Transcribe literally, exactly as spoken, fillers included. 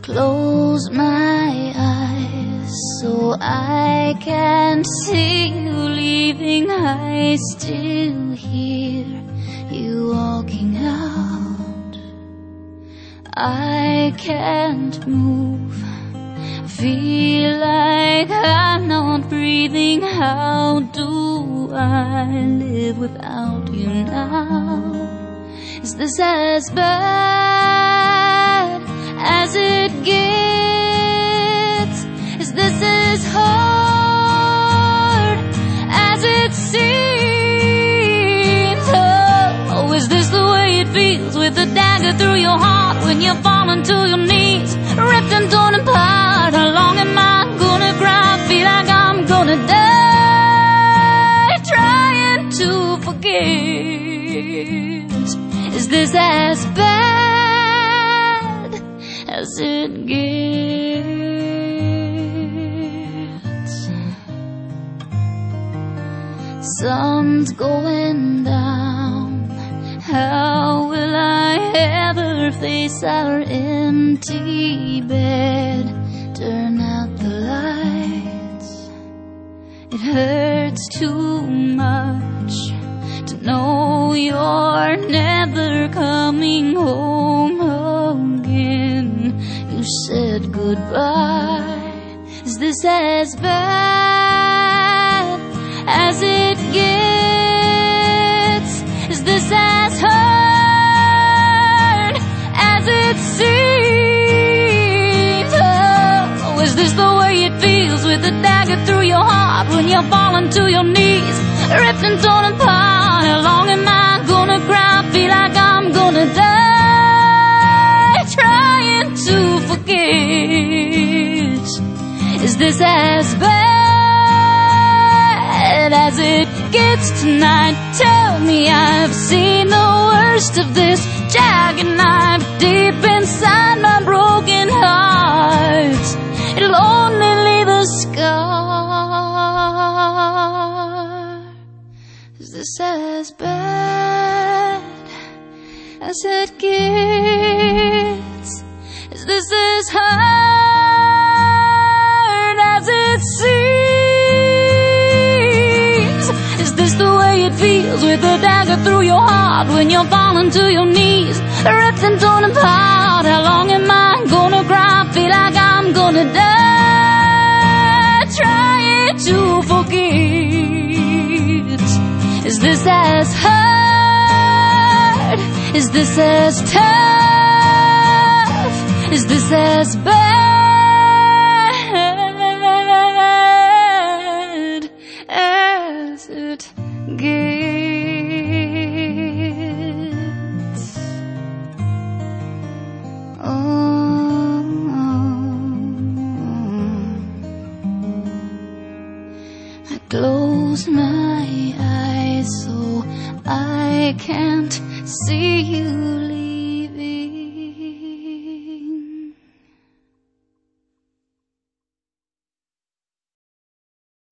close my eyes so I can't see you leaving. I still hear you walking out. I can't move, feel like I'm not breathing. How do I live without you now? Is this as bad as it gets? Is this as hard as it seems? Oh, is this the way it feels, with a dagger through your heart, when you're falling to your knees, ripped and torn apart? How long am I gonna cry, feel like I'm gonna die, trying to forget? Is this as bad as it gets? Sun's going down. How will I ever face our empty bed? Turn out the lights. It hurts too much to know you're never coming home again. You said goodbye. Is this as bad as it gets? Is this as hard as it seems? Oh, is this the way it feels, with a dagger through your heart, when you're falling to your knees, ripped and torn apart? How long am I gonna cry, feel like I'm gonna die, trying to forget? Is this as bad as it gets tonight? Tell me I've seen the worst of this jagged knife deep inside my broken heart. It'll only leave a scar. Is this as bad as it gets? Is this as hard as it seems? Is this the way it feels, with a dagger through your heart, when you're falling to your knees, ripped and torn apart? How long am I gonna cry, feel like I'm gonna die, trying to forget? Is this as hard? Is this as tough? Is this as bad as it gets? Oh, I close my eyes so I can't see